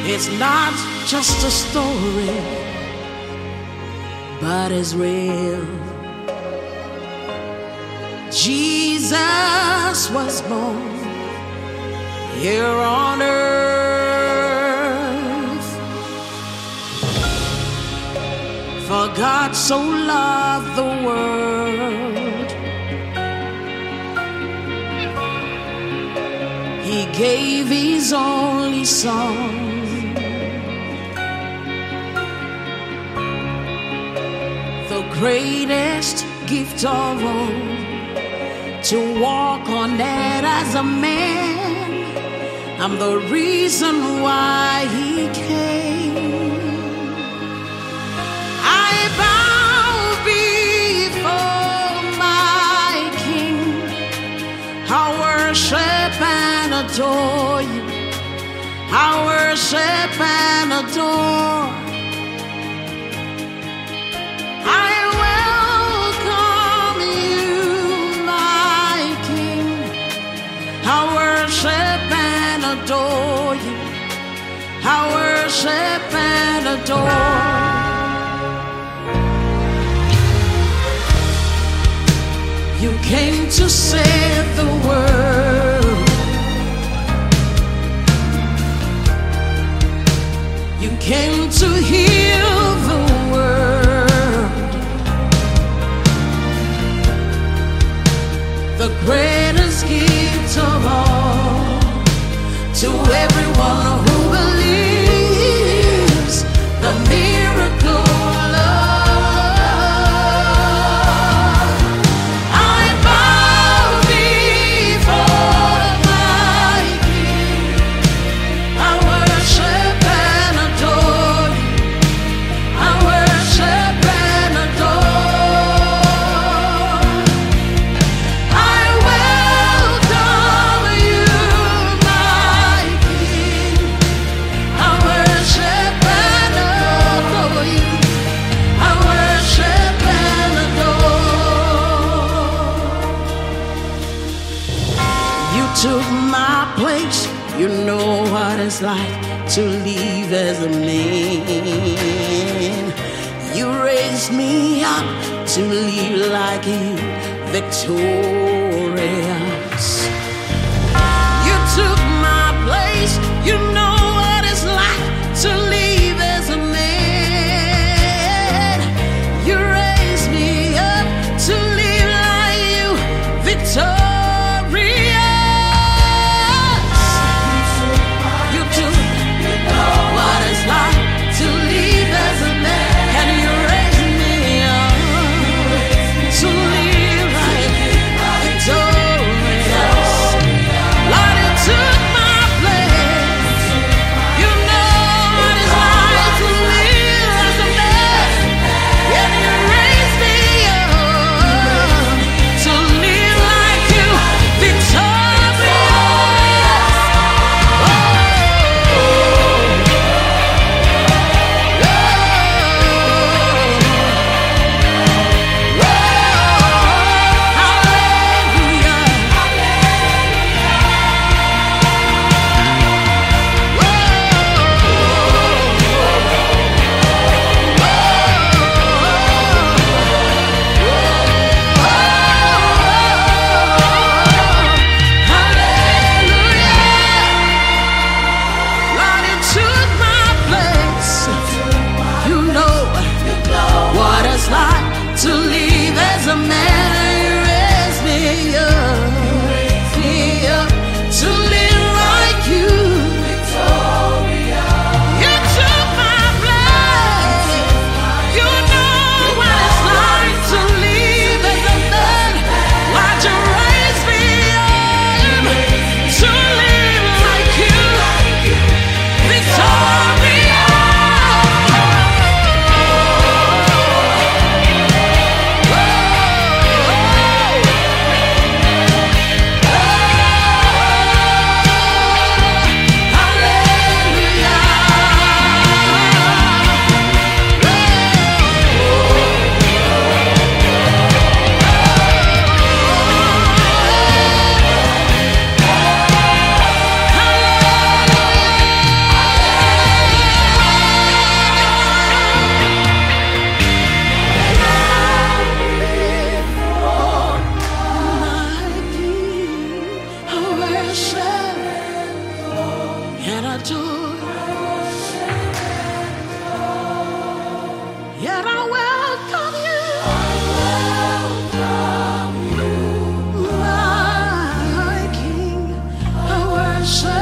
It's not just a story, but it's real. Jesus was born here on earth. For God so loved the world, He gave His only Son, the greatest gift of all, to walk on that as a man. I'm the reason why He came. I bow before my King. I worship and adore you. I worship and adore. I welcome you, my King. I worship and adore you. I worship and adore. You came to save the world. You came to heal the world. The greatest gift of all, to everyone who believes, the miracle love. I bow before my King. I worship and adore you. I worship and adore. I welcome you, my King. I worship and adore you. I worship and adore. You took my place. You know what it's like to live as a man. You raised me up to live like you, victorious. You took my place. You know what it's like to live as a man. You raised me up to live like you, victorious. You took what it's like to live as a man, and you raised me up to live like and adore, yet I welcome you, my King. I worship.